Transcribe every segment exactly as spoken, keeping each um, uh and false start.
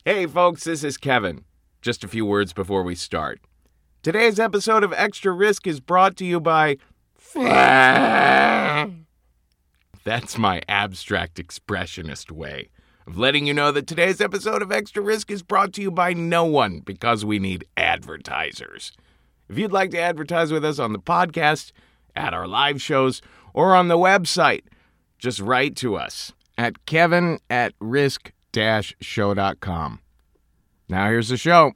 Hey folks, this is Kevin. Just a few words before we start. Today's episode of Extra Risk is brought to you by... That's my abstract expressionist way of letting you know that today's episode of Extra Risk is brought to you by no one because we need advertisers. If you'd like to advertise with us on the podcast, at our live shows, or on the website, just write to us at kevin at risk dash show dot com. Now here's the show.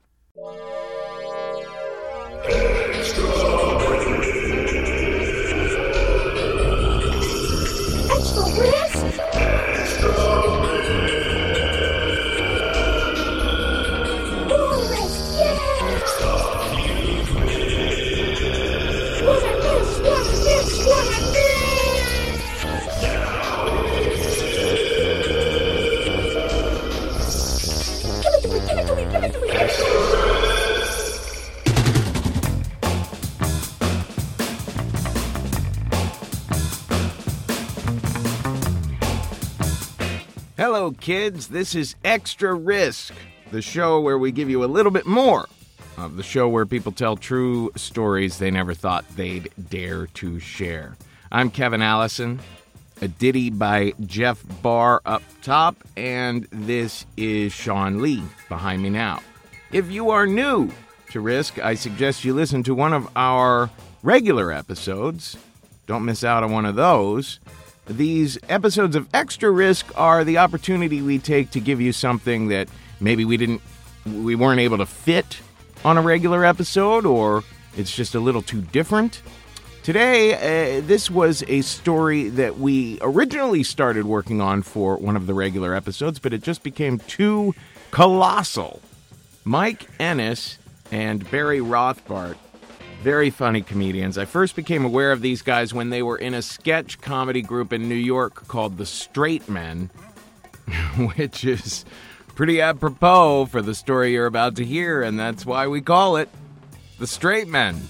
Hello, kids. This is Extra Risk, the show where we give you a little bit more of the show where people tell true stories they never thought they'd dare to share. I'm Kevin Allison, a ditty by Jeff Barr up top, and this is Sean Lee behind me now. If you are new to Risk, I suggest you listen to one of our regular episodes. Don't miss out on one of those. These episodes of Extra Risk are the opportunity we take to give you something that maybe we didn't, we weren't able to fit on a regular episode, or it's just a little too different. Today, uh, this was a story that we originally started working on for one of the regular episodes, but it just became too colossal. Mike Ennis and Barry Rothbart, very funny comedians. I first became aware of these guys when they were in a sketch comedy group in New York called The Straight Men, which is pretty apropos for the story you're about to hear, and that's why we call it The Straight Men.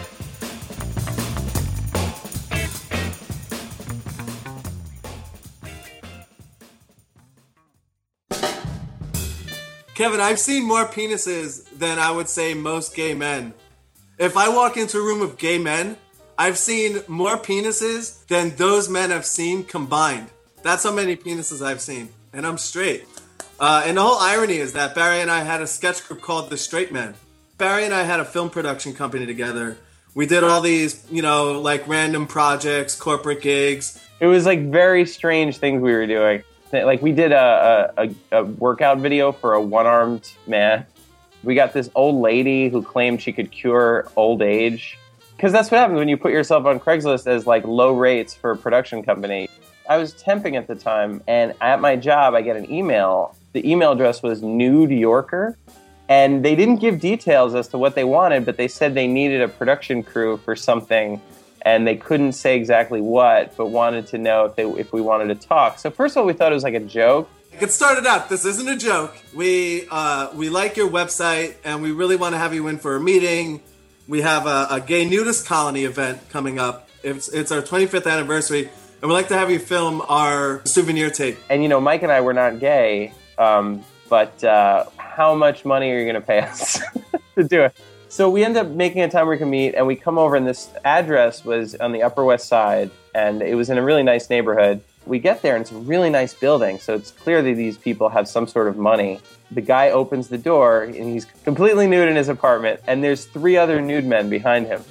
Kevin, I've seen more penises than I would say most gay men. If I walk into a room of gay men, I've seen more penises than those men have seen combined. That's how many penises I've seen. And I'm straight. Uh, and the whole irony is that Barry and I had a sketch group called The Straight Men. Barry and I had a film production company together. We did all these, you know, like random projects, corporate gigs. It was like very strange things we were doing. Like we did a, a, a workout video for a one-armed man. We got this old lady who claimed she could cure old age. Because that's what happens when you put yourself on Craigslist as like low rates for a production company. I was temping at the time, and at my job I get an email. The email address was Nude Yorker, and they didn't give details as to what they wanted, but they said they needed a production crew for something, and they couldn't say exactly what, but wanted to know if they, if we wanted to talk. So first of all, we thought it was like a joke. It started out, this isn't a joke. We uh, we like your website, and we really want to have you in for a meeting. We have a, a gay nudist colony event coming up. It's, it's our twenty-fifth anniversary, and we'd like to have you film our souvenir tape. And, you know, Mike and I were not gay, um, but uh, how much money are you going to pay us to do it? So we end up making a time where we can meet, and we come over, and this address was on the Upper West Side, and it was in a really nice neighborhood. We get there, and it's a really nice building, so it's clear that these people have some sort of money. The guy opens the door, and he's completely nude in his apartment, and there's three other nude men behind him.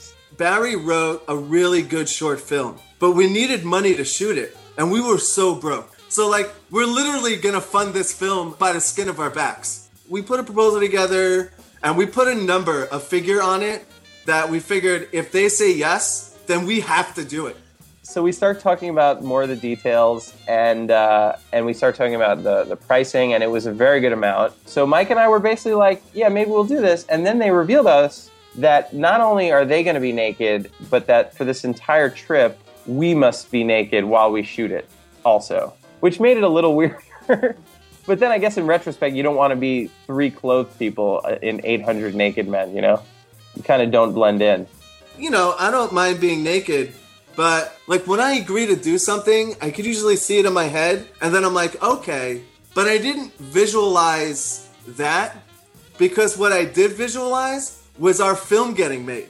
Barry wrote a really good short film, but we needed money to shoot it, and we were so broke. So, like, we're literally going to fund this film by the skin of our backs. We put a proposal together, and we put a number, a figure on it, that we figured if they say yes, then we have to do it. So we start talking about more of the details, and uh, and we start talking about the, the pricing, and it was a very good amount. So Mike and I were basically like, yeah, maybe we'll do this. And then they revealed us that not only are they going to be naked, but that for this entire trip, we must be naked while we shoot it also, which made it a little weirder. But then I guess in retrospect, you don't want to be three clothed people in eight hundred naked men, you know? You kind of don't blend in. You know, I don't mind being naked. But, like, when I agree to do something, I could usually see it in my head, and then I'm like, okay, But I didn't visualize that because what I did visualize was our film getting made.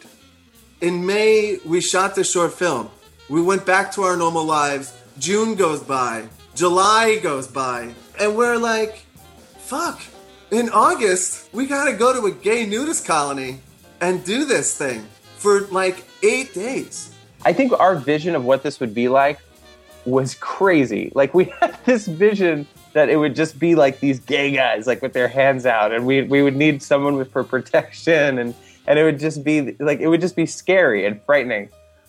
In May, we shot the short film. We went back to our normal lives. June goes by. July goes by. And we're like, fuck. In August, we gotta go to a gay nudist colony and do this thing for like eight days. I think our vision of what this would be like was crazy. Like, we had this vision that it would just be like these gay guys, like with their hands out, and we we would need someone with for protection, and and it would just be like it would just be scary and frightening.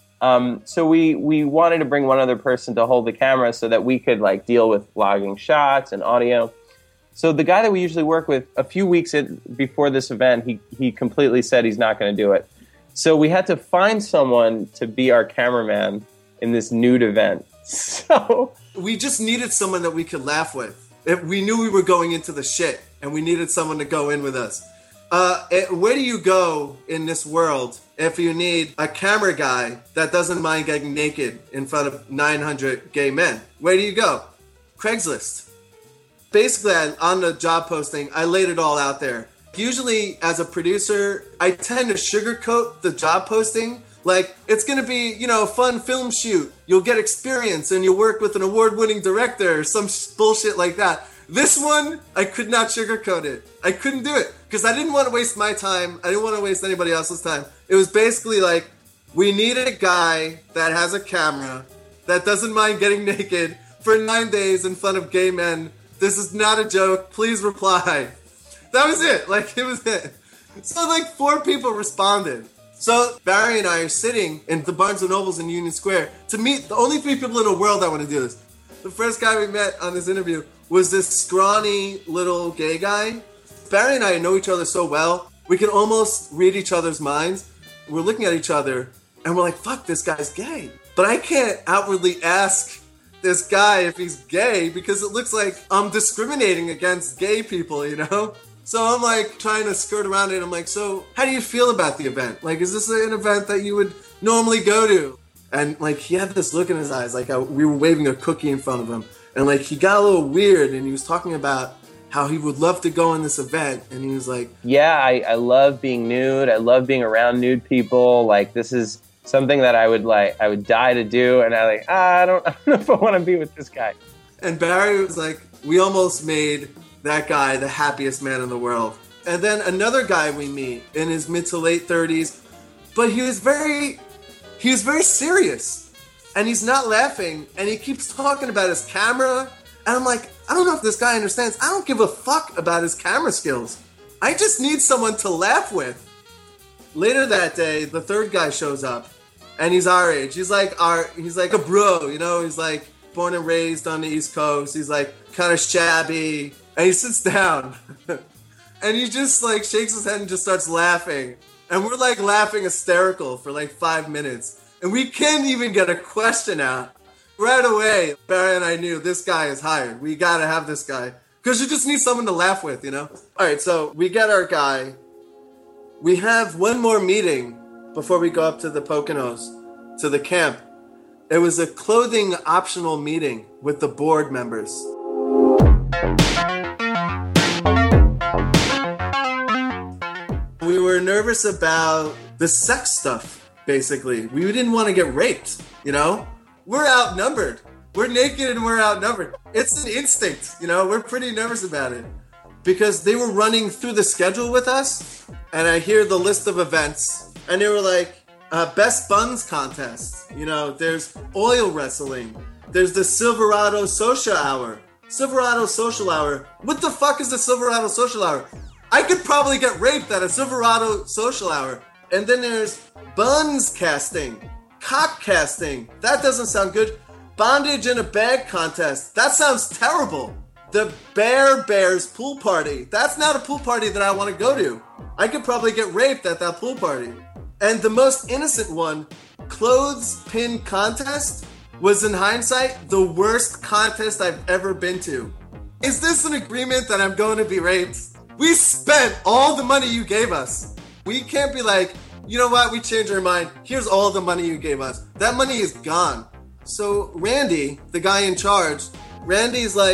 Um, so we we wanted to bring one other person to hold the camera so that we could like deal with vlogging shots and audio. So the guy that we usually work with, a few weeks in, before this event, he he completely said he's not going to do it. So we had to find someone to be our cameraman in this nude event. So we just needed someone that we could laugh with. If we knew we were going into the shit, and we needed someone to go in with us. Uh, where do you go in this world if you need a camera guy that doesn't mind getting naked in front of nine hundred gay men? Where do you go? Craigslist. Basically, I, on the job posting, I laid it all out there. Usually, as a producer, I tend to sugarcoat the job posting. Like, it's going to be, you know, a fun film shoot. You'll get experience and you'll work with an award-winning director or some sh- bullshit like that. This one, I could not sugarcoat it. I couldn't do it because I didn't want to waste my time. I didn't want to waste anybody else's time. It was basically like, we needed a guy that has a camera that doesn't mind getting naked for nine days in front of gay men. This is not a joke. Please reply. That was it. Like, it was it. So, like, four people responded. So Barry and I are sitting in the Barnes and Nobles in Union Square to meet the only three people in the world that want to do this. The first guy we met on this interview was this scrawny little gay guy. Barry and I know each other so well, we can almost read each other's minds. We're looking at each other and we're like, fuck, this guy's gay. But I can't outwardly ask this guy if he's gay because it looks like I'm discriminating against gay people, you know? So I'm like trying to skirt around it. I'm like, so how do you feel about the event? Like, is this an event that you would normally go to? And like, he had this look in his eyes, like I, we were waving a cookie in front of him. And like, he got a little weird and he was talking about how he would love to go in this event. And he was like, yeah, I, I love being nude. I love being around nude people. Like, this is something that I would like, I would die to do. And I like, ah, I don't, I don't know if I want to be with this guy. And Barry was like, we almost made that guy the happiest man in the world. And then another guy we meet in his mid to late thirties, but he was very, he was very serious. And he's not laughing, and he keeps talking about his camera. And I'm like, I don't know if this guy understands. I don't give a fuck about his camera skills. I just need someone to laugh with. Later that day, the third guy shows up, and he's our age. He's like our, he's like a bro, you know. He's like born and raised on the East Coast. He's like kind of shabby. And he sits down and he just like shakes his head and just starts laughing. And we're like laughing hysterical for like five minutes. And we can't even get a question out. Right away, Barry and I knew this guy is hired. We gotta have this guy. Because you just need someone to laugh with, you know? All right, so we get our guy. We have one more meeting before we go up to the Poconos, to the camp. It was a clothing optional meeting with the board members. We were nervous about the sex stuff, basically. We didn't want to get raped, you know? We're outnumbered. We're naked and we're outnumbered. It's an instinct, you know? We're pretty nervous about it. Because they were running through the schedule with us, and I hear the list of events, and they were like, uh, Best Buns Contest. You know, there's oil wrestling. There's the Silverado Social Hour. Silverado Social Hour. What the fuck is the Silverado Social Hour? I could probably get raped at a Silverado Social Hour. And then there's buns casting, cock casting. That doesn't sound good. Bondage in a bag contest. That sounds terrible. The Bear Bears pool party. That's not a pool party that I want to go to. I could probably get raped at that pool party. And the most innocent one, clothes pin contest, was in hindsight the worst contest I've ever been to. Is this an agreement that I'm going to be raped? We spent all the money you gave us. We can't be like, you know what, we changed our mind. Here's all the money you gave us. That money is gone. So Randy, the guy in charge, Randy's like,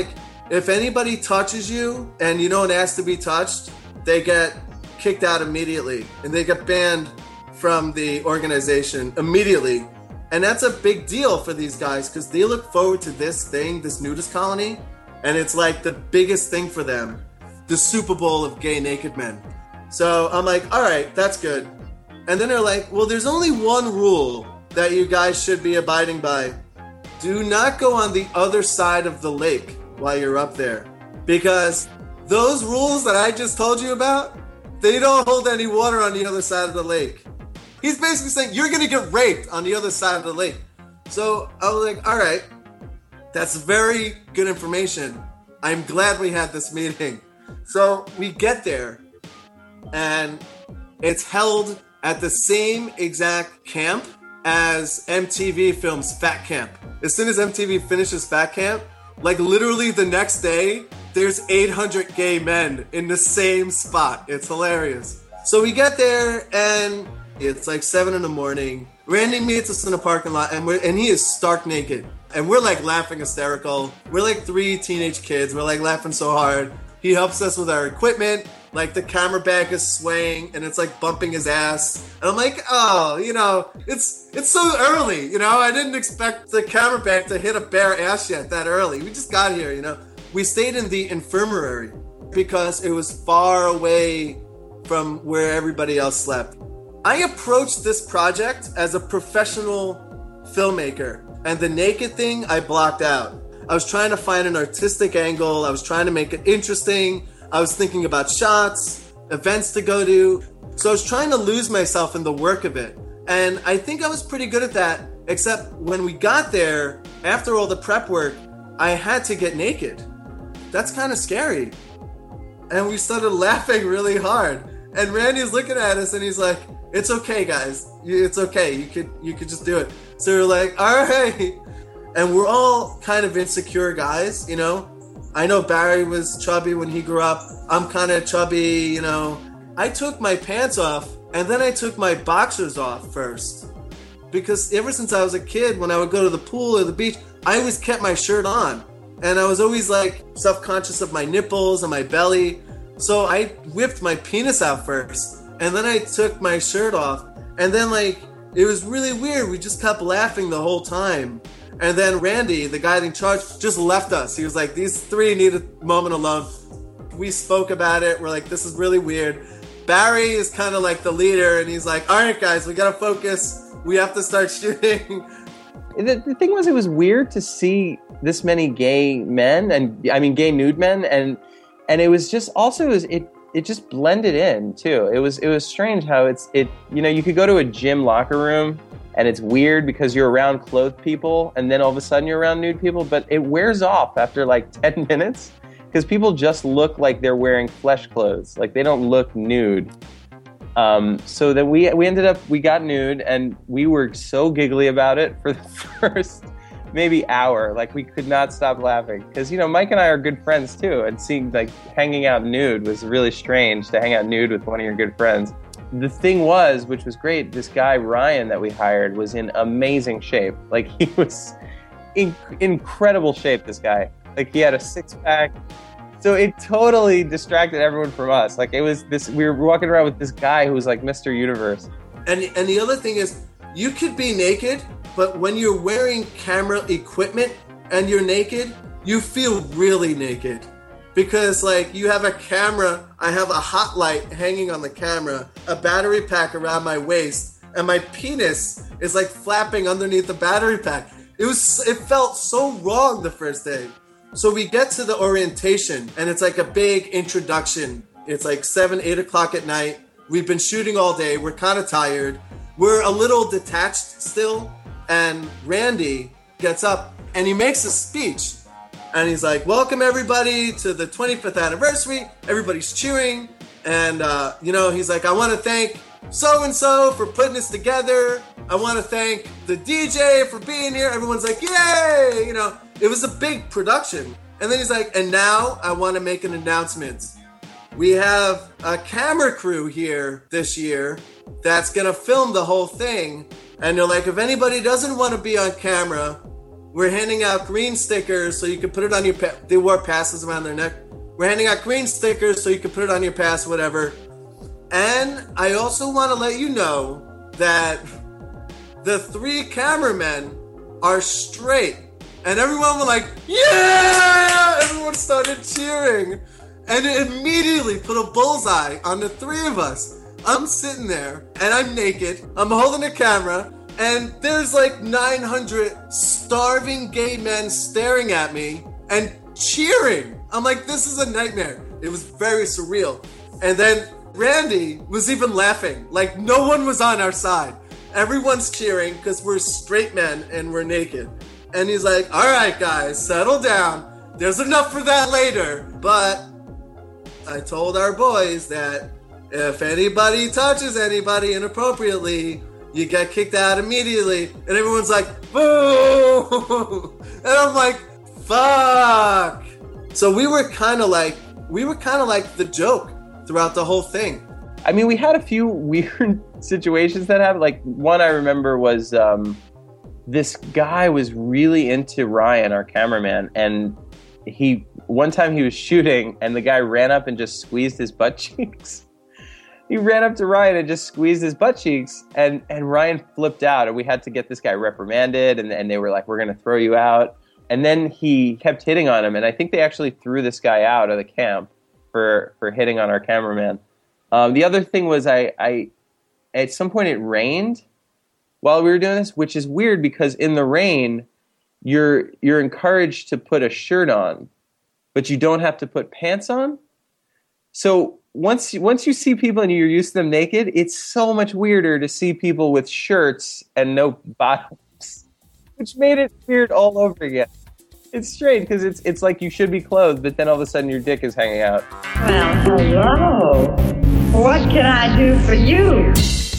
if anybody touches you and you don't ask to be touched, they get kicked out immediately and they get banned from the organization immediately. And that's a big deal for these guys because they look forward to this thing, this nudist colony, and it's like the biggest thing for them, the Super Bowl of gay naked men. So I'm like, all right, that's good. And then they're like, well, there's only one rule that you guys should be abiding by. Do not go on the other side of the lake while you're up there. Because those rules that I just told you about, they don't hold any water on the other side of the lake. He's basically saying you're going to get raped on the other side of the lake. So I was like, all right, that's very good information. I'm glad we had this meeting. So we get there and it's held at the same exact camp as M T V films Fat Camp. As soon as M T V finishes Fat Camp, like literally the next day, there's eight hundred gay men in the same spot. It's hilarious. So we get there and it's like seven in the morning. Randy meets us in the parking lot and we're and he is stark naked. And we're like laughing hysterical. We're like three teenage kids. We're like laughing so hard. He helps us with our equipment. Like the camera bag is swaying and it's like bumping his ass. And I'm like, oh, you know, it's it's so early, you know? I didn't expect the camera bag to hit a bare ass yet that early. We just got here, you know? We stayed in the infirmary because it was far away from where everybody else slept. I approached this project as a professional filmmaker, and the naked thing I blocked out. I was trying to find an artistic angle. I was trying to make it interesting. I was thinking about shots, events to go to. So I was trying to lose myself in the work of it. And I think I was pretty good at that, except when we got there, after all the prep work, I had to get naked. That's kind of scary. And we started laughing really hard. And Randy's looking at us and he's like, it's okay, guys. It's okay. You could you could just do it. So we're like, all right. And we're all kind of insecure guys, you know? I know Barry was chubby when he grew up. I'm kind of chubby, you know. I took my pants off and then I took my boxers off first. Because ever since I was a kid, when I would go to the pool or the beach, I always kept my shirt on. And I was always like self-conscious of my nipples and my belly. So I whipped my penis out first. And then I took my shirt off. And then like, it was really weird. We just kept laughing the whole time. And then Randy, the guy in charge, just left us. He was like, these three need a moment alone. We spoke about it. We're like, this is really weird. Barry is kind of like the leader. And he's like, all right, guys, we got to focus. We have to start shooting. The, the thing was, it was weird to see this many gay men and I mean, gay nude men. And and it was just also, it, was, it it just blended in too. It was, it was strange how it's, it you know, you could go to a gym locker room and it's weird because you're around clothed people and then all of a sudden you're around nude people, but it wears off after like ten minutes because people just look like they're wearing flesh clothes. Like they don't look nude. Um, so then we we ended up, we got nude and we were so giggly about it for the first maybe hour. Like we could not stop laughing because, you know, Mike and I are good friends too. And seeing like hanging out nude was really strange to hang out nude with one of your good friends. The thing was, which was great, this guy, Ryan, that we hired was in amazing shape. Like, he was in incredible shape, this guy. Like, he had a six-pack. So it totally distracted everyone from us. Like, it was this, we were walking around with this guy who was like Mister Universe. And, and the other thing is, you could be naked, but when you're wearing camera equipment and you're naked, you feel really naked. Because, like, you have a camera, I have a hot light hanging on the camera, a battery pack around my waist, and my penis is, like, flapping underneath the battery pack. It was, it felt so wrong the first day. So we get to the orientation, and it's like a big introduction. It's like seven, eight o'clock at night. We've been shooting all day. We're kind of tired. We're a little detached still. And Randy gets up, and he makes a speech. And he's like, welcome everybody to the twenty-fifth anniversary. Everybody's cheering. And, uh, you know, he's like, I want to thank so-and-so for putting this together. I want to thank the D J for being here. Everyone's like, yay! You know, it was a big production. And then he's like, and now I want to make an announcement. We have a camera crew here this year that's going to film the whole thing. And they're like, if anybody doesn't want to be on camera, We're handing out green stickers so you can put it on your pa- they wore passes around their neck. We're handing out green stickers so you can put it on your pass, whatever. And I also want to let you know that the three cameramen are straight. And everyone was like, yeah! Everyone started cheering. And it immediately put a bullseye on the three of us. I'm sitting there, and I'm naked. I'm holding a camera, and there's like nine hundred starving gay men staring at me and cheering. I'm like, this is a nightmare. It was very surreal. And then Randy was even laughing. Like, no one was on our side. Everyone's cheering because we're straight men and we're naked. And he's like, all right, guys, settle down. There's enough for that later. But I told our boys that if anybody touches anybody inappropriately, you get kicked out immediately. And everyone's like, boo! And I'm like, fuck! So we were kind of like, we were kind of like the joke throughout the whole thing. I mean, we had a few weird situations that happened. Like, one I remember was um, this guy was really into Ryan, our cameraman, and he one time he was shooting, and the guy ran up and just squeezed his butt cheeks. He ran up to Ryan and just squeezed his butt cheeks, and, and Ryan flipped out, and we had to get this guy reprimanded, and, and they were like, we're going to throw you out. And then he kept hitting on him, and I think they actually threw this guy out of the camp for, for hitting on our cameraman. Um, the other thing was I, I, at some point it rained while we were doing this, which is weird because in the rain, you're you're encouraged to put a shirt on, but you don't have to put pants on. So once once you see people and you're used to them naked, it's so much weirder to see people with shirts and no bottoms, which made it weird all over again. It's strange because it's it's like you should be clothed, but then all of a sudden your dick is hanging out. Well, hello. What can I do for you?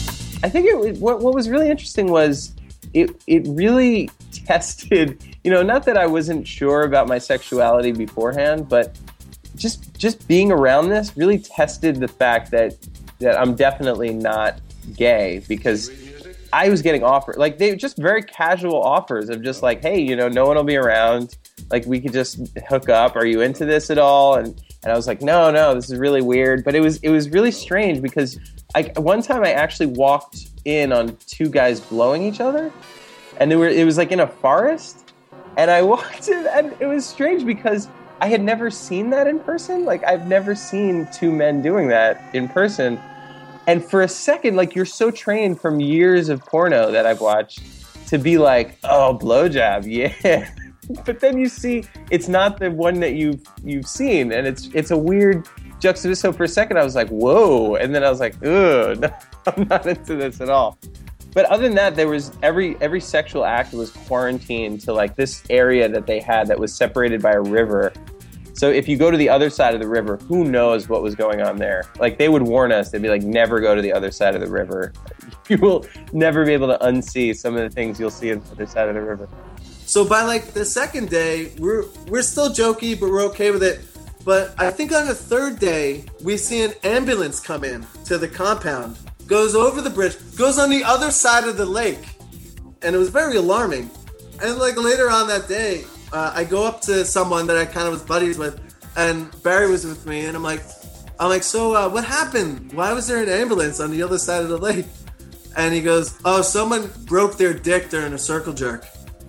I think it what what was really interesting was it it really tested, you know, not that I wasn't sure about my sexuality beforehand, but just just being around this really tested the fact that that I'm definitely not gay, because I was getting offered, like, they just very casual offers of just like, hey, you know, no one will be around, like, we could just hook up, are you into this at all? And and I was like, no, no, this is really weird. But it was it was really strange because I, one time I actually walked in on two guys blowing each other, and they were it was like in a forest, and I walked in, and it was strange because I had never seen that in person. Like, I've never seen two men doing that in person. And for a second, like, you're so trained from years of porno that I've watched to be like, oh, blowjob, yeah. But then you see it's not the one that you've you've seen, and it's it's a weird juxtaposition. So for a second, I was like, whoa, and then I was like, ugh, no, I'm not into this at all. But other than that, there was every every sexual act was quarantined to like this area that they had that was separated by a river. So if you go to the other side of the river, who knows what was going on there? Like, they would warn us. They'd be like, never go to the other side of the river. You will never be able to unsee some of the things you'll see on the other side of the river. So by like the second day, we're we're still jokey, but we're okay with it. But I think on the third day, we see an ambulance come in to the compound, goes over the bridge, goes on the other side of the lake. And it was very alarming. And like later on that day, uh, I go up to someone that I kind of was buddies with, and Barry was with me, and I'm like, I'm like, so uh, what happened? Why was there an ambulance on the other side of the lake? And he goes, oh, someone broke their dick during a circle jerk.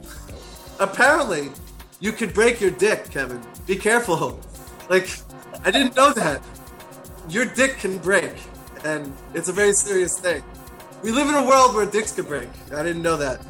Apparently, you could break your dick, Kevin. Be careful. Like, I didn't know that. Your dick can break, and it's a very serious thing. We live in a world where dicks can break. I didn't know that.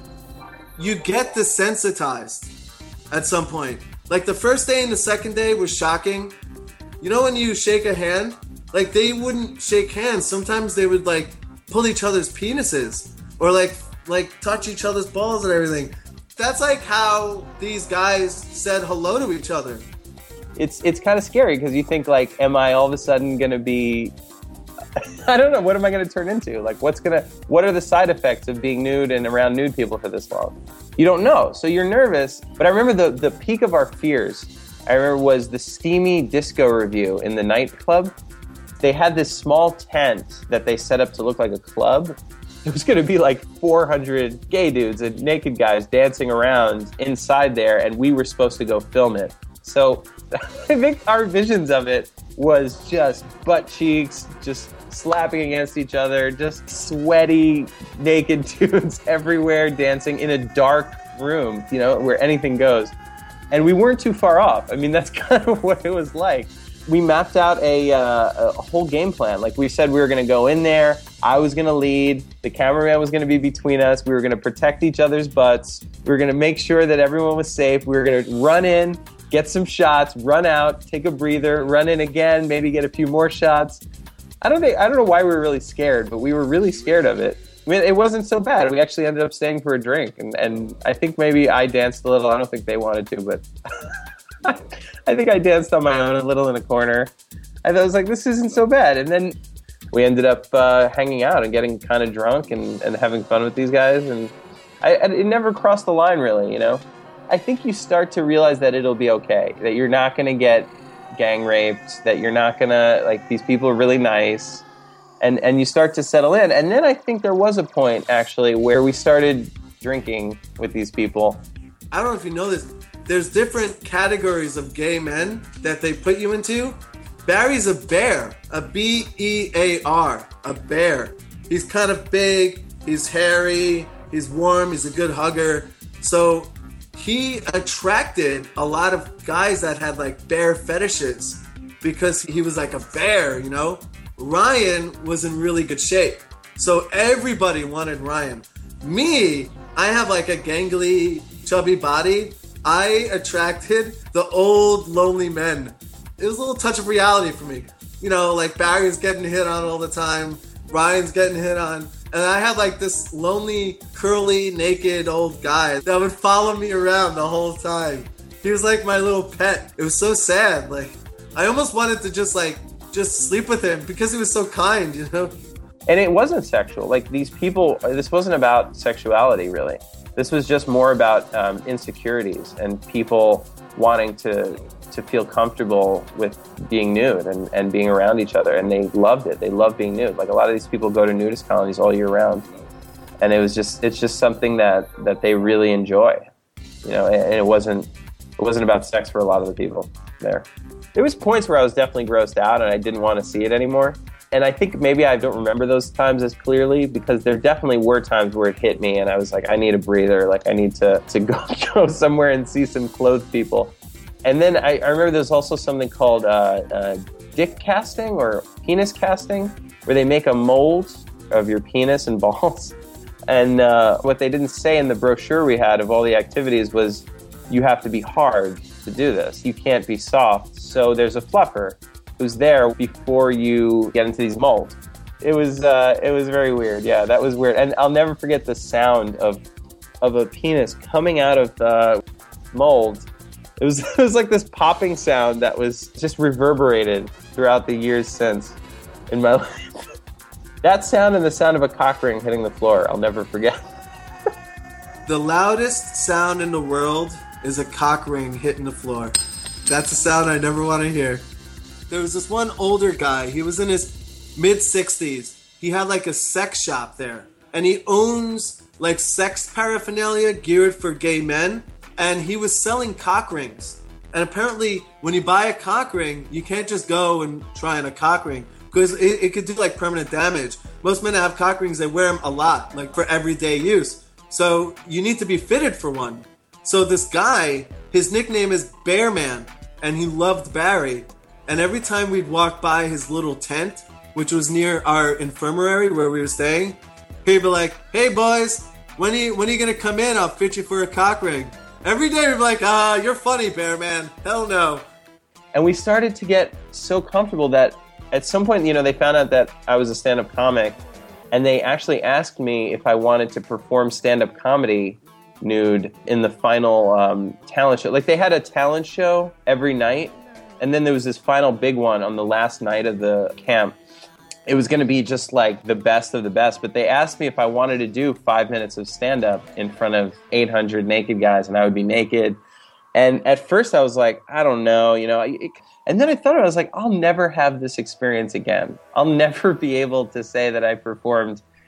You get desensitized at some point. Like, the first day and the second day was shocking. You know when you shake a hand? Like, they wouldn't shake hands. Sometimes they would, like, pull each other's penises or, like, like touch each other's balls and everything. That's like how these guys said hello to each other. It's it's kind of scary because you think, like, am I all of a sudden going to be, I don't know, what am I going to turn into? Like, what's going to, what are the side effects of being nude and around nude people for this long? You don't know. So you're nervous. But I remember the, the peak of our fears, I remember, was the Steamy Disco Review in the nightclub. They had this small tent that they set up to look like a club. It was going to be like four hundred gay dudes and naked guys dancing around inside there, and we were supposed to go film it. So I think our visions of it was just butt cheeks, just slapping against each other, just sweaty, naked dudes everywhere dancing in a dark room, you know, where anything goes. And we weren't too far off. I mean, that's kind of what it was like. We mapped out a, uh, a whole game plan. Like we said, we were going to go in there. I was going to lead. The cameraman was going to be between us. We were going to protect each other's butts. We were going to make sure that everyone was safe. We were going to run in, get some shots, run out, take a breather, run in again, maybe get a few more shots. I don't think, I don't know why we were really scared, but we were really scared of it. I mean, it wasn't so bad. We actually ended up staying for a drink, and, and I think maybe I danced a little. I don't think they wanted to, but I think I danced on my own a little in a corner. I thought, I was like, this isn't so bad. And then we ended up uh, hanging out and getting kind of drunk and, and having fun with these guys. And I, it never crossed the line, really, you know? I think you start to realize that it'll be okay, that you're not going to get gang raped, that you're not going to, like, these people are really nice. And and you start to settle in. And then I think there was a point, actually, where we started drinking with these people. I don't know if you know this. There's different categories of gay men that they put you into. Barry's a bear, a B E A R, a bear. He's kind of big, he's hairy, he's warm, he's a good hugger. So he attracted a lot of guys that had like bear fetishes because he was like a bear, you know? Ryan was in really good shape. So everybody wanted Ryan. Me, I have like a gangly, chubby body. I attracted the old, lonely men. It was a little touch of reality for me. You know, like Barry's getting hit on all the time. Ryan's getting hit on. And I had like this lonely, curly, naked old guy that would follow me around the whole time. He was like my little pet. It was so sad. Like, I almost wanted to just like, just sleep with him because he was so kind, you know? And it wasn't sexual. Like these people, this wasn't about sexuality, really. This was just more about um, insecurities and people wanting to to feel comfortable with being nude and, and being around each other. And they loved it. They loved being nude. Like a lot of these people go to nudist colonies all year round. And it was just, it's just something that, that they really enjoy, you know, and, and it wasn't, it wasn't about sex for a lot of the people there. There was points where I was definitely grossed out and I didn't want to see it anymore. And I think maybe I don't remember those times as clearly because there definitely were times where it hit me and I was like, I need a breather. Like I need to, to go, go somewhere and see some clothed people. And then I, I remember there's also something called uh, uh, dick casting or penis casting, where they make a mold of your penis and balls. And uh, what they didn't say in the brochure we had of all the activities was you have to be hard to do this. You can't be soft. So there's a fluffer who's there before you get into these molds. It was uh, it was very weird. Yeah, that was weird. And I'll never forget the sound of of a penis coming out of the mold. It was it was like this popping sound that was just reverberated throughout the years since in my life. That sound and the sound of a cock ring hitting the floor, I'll never forget. The loudest sound in the world is a cock ring hitting the floor. That's a sound I never want to hear. There was this one older guy. He was in his mid-sixties. He had like a sex shop there. And he owns like sex paraphernalia geared for gay men. And he was selling cock rings. And apparently, when you buy a cock ring, you can't just go and try on a cock ring. Because it, it could do like permanent damage. Most men that have cock rings, they wear them a lot, like for everyday use. So you need to be fitted for one. So this guy, his nickname is Bear Man. And he loved Barry. And every time we'd walk by his little tent, which was near our infirmary where we were staying, he'd be like, hey boys, when are you, when are you going to come in? I'll fit you for a cock ring. Every day we'd be like, ah, you're funny, Bear Man. Hell no. And we started to get so comfortable that at some point, you know, they found out that I was a stand-up comic, and they actually asked me if I wanted to perform stand-up comedy nude in the final um, talent show. Like, they had a talent show every night, and then there was this final big one on the last night of the camp. It was going to be just like the best of the best, but they asked me if I wanted to do five minutes of stand-up in front of eight hundred naked guys, and I would be naked. And at first I was like, I don't know, you know. It, and then I thought, I was like, I'll never have this experience again. I'll never be able to say that I performed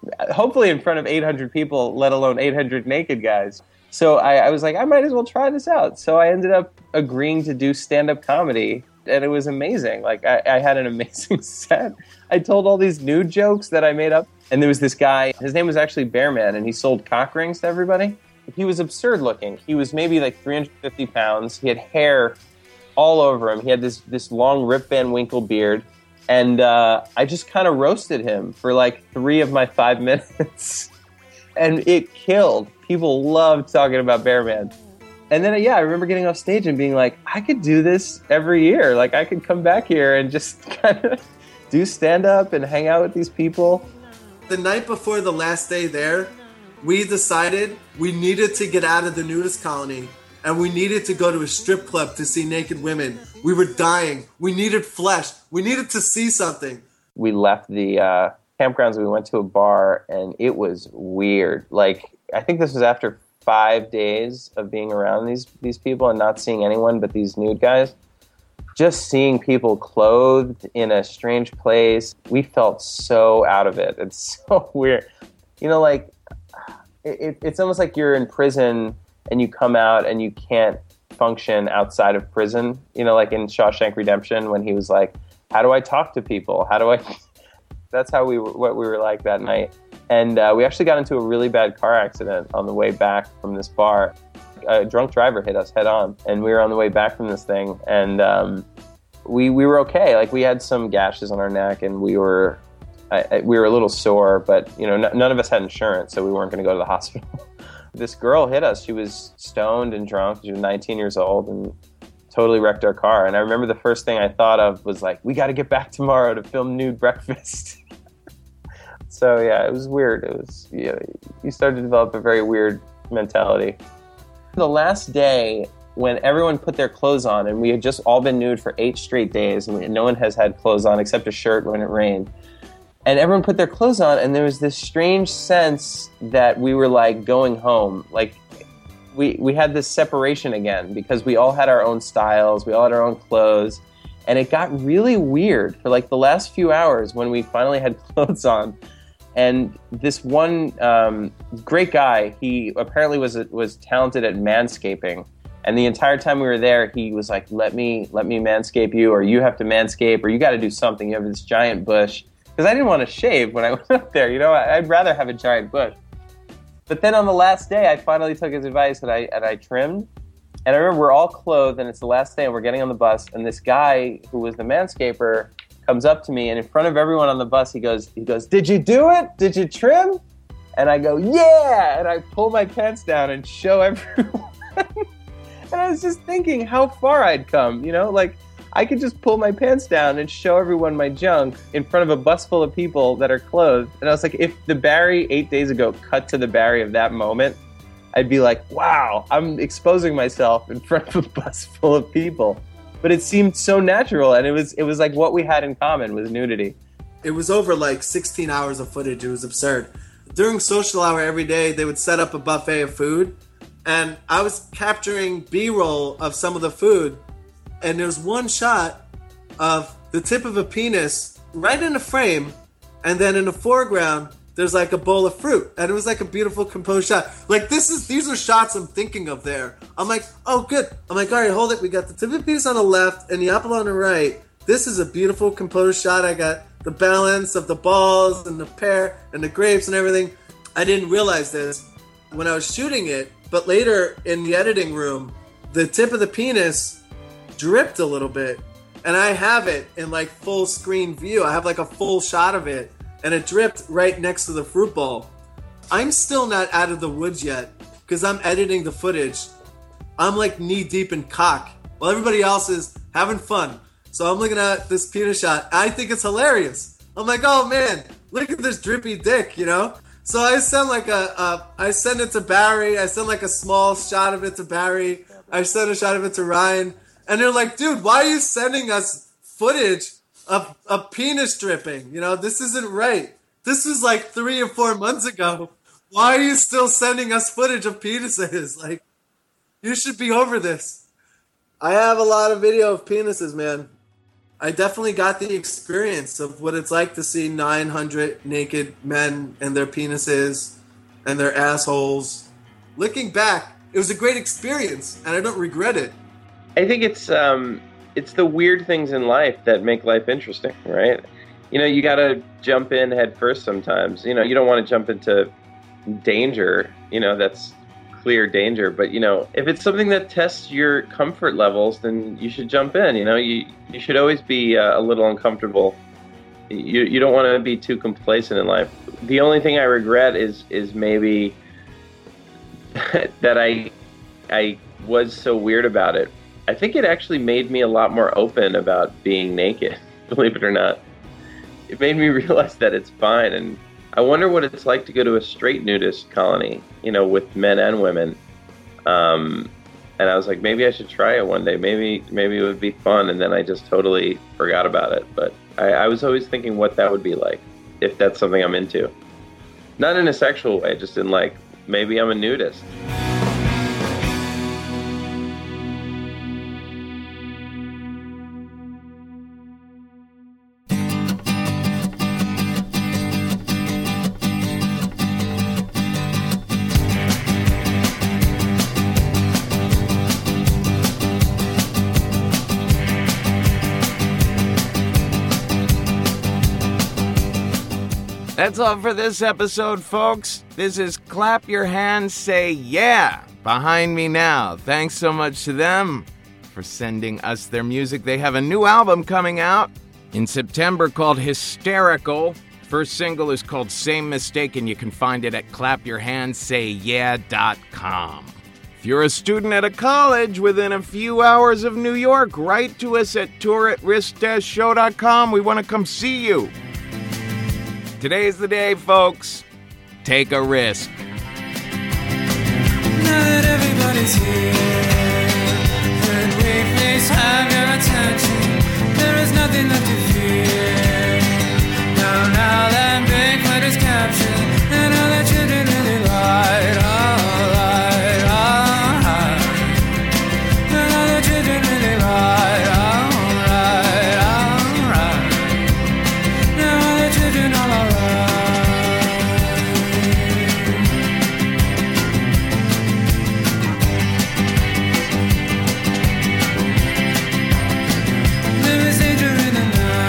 hopefully in front of eight hundred people, let alone eight hundred naked guys. So I, I was like, I might as well try this out. So I ended up agreeing to do stand-up comedy, and it was amazing. Like, I, I had an amazing set. I told all these nude jokes that I made up, and there was this guy, his name was actually Bearman, and he sold cock rings to everybody. He was absurd looking. He was maybe like three hundred fifty pounds. He had hair all over him. He had this, this long Rip Van Winkle beard, and uh, I just kind of roasted him for like three of my five minutes, and it killed. People loved talking about Bearman. And then, yeah, I remember getting off stage and being like, I could do this every year. Like, I could come back here and just kind of do stand-up and hang out with these people. The night before the last day there, we decided we needed to get out of the nudist colony, and we needed to go to a strip club to see naked women. We were dying. We needed flesh. We needed to see something. We left the uh, campgrounds. We went to a bar, and it was weird. Like, I think this was after five days of being around these these people and not seeing anyone but these nude guys. Just seeing people clothed in a strange place, we felt so out of it. It's so weird. You know, like, it, it's almost like you're in prison and you come out and you can't function outside of prison. You know, like in Shawshank Redemption when he was like, how do I talk to people? How do I... That's how we were, what we were like that night. And uh, we actually got into a really bad car accident on the way back from this bar. A drunk driver hit us head on, and we were on the way back from this thing, and um, we we were okay. Like, we had some gashes on our neck, and we were I, I, we were a little sore, but you know, n- none of us had insurance, so we weren't going to go to the hospital. This girl hit us. She was stoned and drunk. She was nineteen years old, and totally wrecked our car. And I remember the first thing I thought of was like, we got to get back tomorrow to film Nude Breakfast. So yeah, it was weird. It was, you know, you started to develop a very weird mentality. The last day, when everyone put their clothes on, and we had just all been nude for eight straight days, and no one has had clothes on except a shirt when it rained. And everyone put their clothes on, and there was this strange sense that we were like going home. Like, we, we had this separation again because we all had our own styles, we all had our own clothes. And it got really weird for like the last few hours when we finally had clothes on. And this one um, great guy, he apparently was was talented at manscaping. And the entire time we were there, he was like, let me let me manscape you, or you have to manscape, or you got to do something. You have this giant bush. Because I didn't want to shave when I went up there. You know, I'd rather have a giant bush. But then on the last day, I finally took his advice and I and I trimmed. And I remember we're all clothed, and it's the last day, and we're getting on the bus, and this guy who was the manscaper comes up to me, and in front of everyone on the bus, he goes, he goes, did you do it? Did you trim? And I go, yeah! And I pull my pants down and show everyone. And I was just thinking how far I'd come, you know? Like, I could just pull my pants down and show everyone my junk in front of a bus full of people that are clothed. And I was like, if the Barry eight days ago cut to the Barry of that moment, I'd be like, wow, I'm exposing myself in front of a bus full of people. But it seemed so natural, and it was it was like what we had in common was nudity. It was over like sixteen hours of footage. It was absurd. During social hour every day, they would set up a buffet of food, and I was capturing B-roll of some of the food, and there's one shot of the tip of a penis right in a frame, and then in the foreground, there's like a bowl of fruit, and it was like a beautiful composed shot. Like, this is these are shots I'm thinking of there. I'm like, oh, good. I'm like, all right, hold it. We got the tip of the penis on the left and the apple on the right. This is a beautiful composed shot. I got the balance of the balls and the pear and the grapes and everything. I didn't realize this when I was shooting it, but later in the editing room, the tip of the penis dripped a little bit, and I have it in like full screen view. I have like a full shot of it. And it dripped right next to the fruit bowl. I'm still not out of the woods yet because I'm editing the footage. I'm like knee deep in cock while everybody else is having fun. So I'm looking at this penis shot. I think it's hilarious. I'm like, oh man, look at this drippy dick, you know? So I send like a, a I send it to Barry. I send like a small shot of it to Barry. I send a shot of it to Ryan. And they're like, dude, why are you sending us footage of a penis dripping? You know, this isn't right. This was like three or four months ago. Why are you still sending us footage of penises? Like, you should be over this. I have a lot of video of penises, man. I definitely got the experience of what it's like to see nine hundred naked men and their penises and their assholes. Looking back, it was a great experience, and I don't regret it. I think it's um, it's the weird things in life that make life interesting, right? You know, you got to jump in head first sometimes. You know, you don't want to jump into danger, you know, that's clear danger. But, you know, if it's something that tests your comfort levels, then you should jump in. You know, you, you should always be uh, a little uncomfortable. You you don't want to be too complacent in life. The only thing I regret is is maybe that I I was so weird about it. I think it actually made me a lot more open about being naked, believe it or not. It made me realize that it's fine, and I wonder what it's like to go to a straight nudist colony, you know, with men and women. Um, and I was like, maybe I should try it one day. Maybe maybe it would be fun, and then I just totally forgot about it. But I, I was always thinking what that would be like, if that's something I'm into. Not in a sexual way, just in like, maybe I'm a nudist. That's all for this episode, folks. This is Clap Your Hands, Say Yeah, behind me now. Thanks so much to them for sending us their music. They have a new album coming out in September called Hysterical. First single is called Same Mistake, and you can find it at clap your hands say yeah dot com. If you're a student at a college within a few hours of New York, write to us at tour at risk dash show dot com. We want to come see you. Today's the day, folks. Take a risk. Now that everybody's here, and we please have your attention, there is nothing left to fear. Now, now that Bigfoot is captured, and all the children really light, oh, light, oh, light. And all the children really light, oh, right, oh, right. Now all the children all alright. There is danger in the night.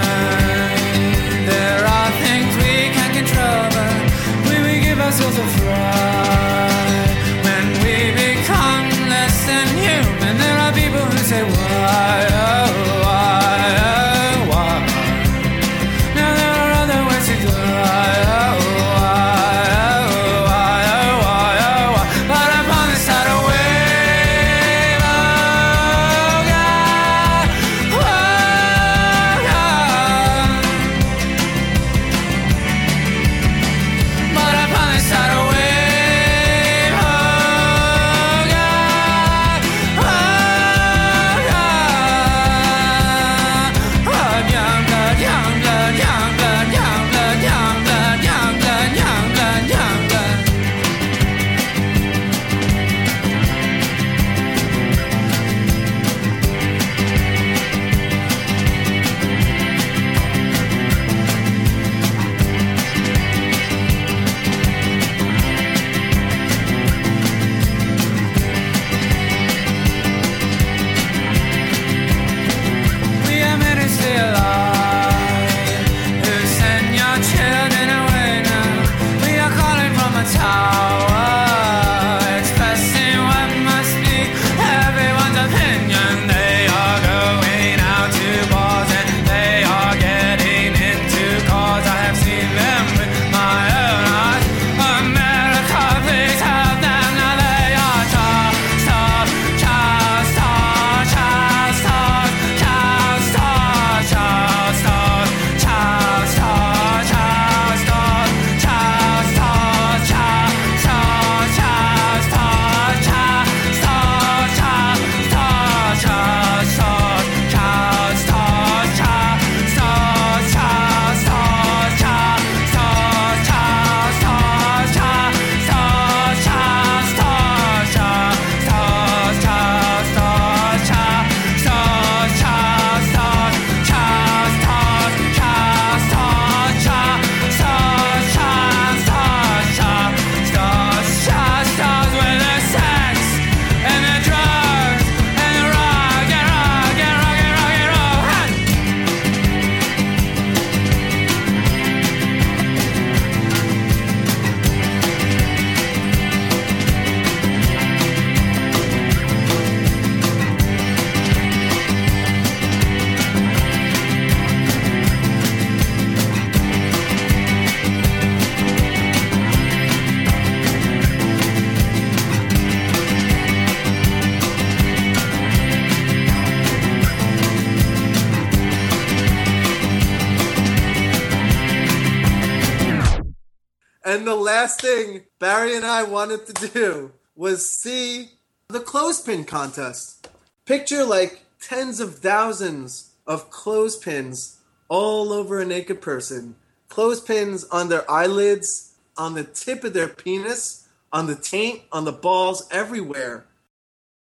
And the last thing Barry and I wanted to do was see the clothespin contest. Picture like tens of thousands of clothespins all over a naked person. Clothespins on their eyelids, on the tip of their penis, on the taint, on the balls, everywhere.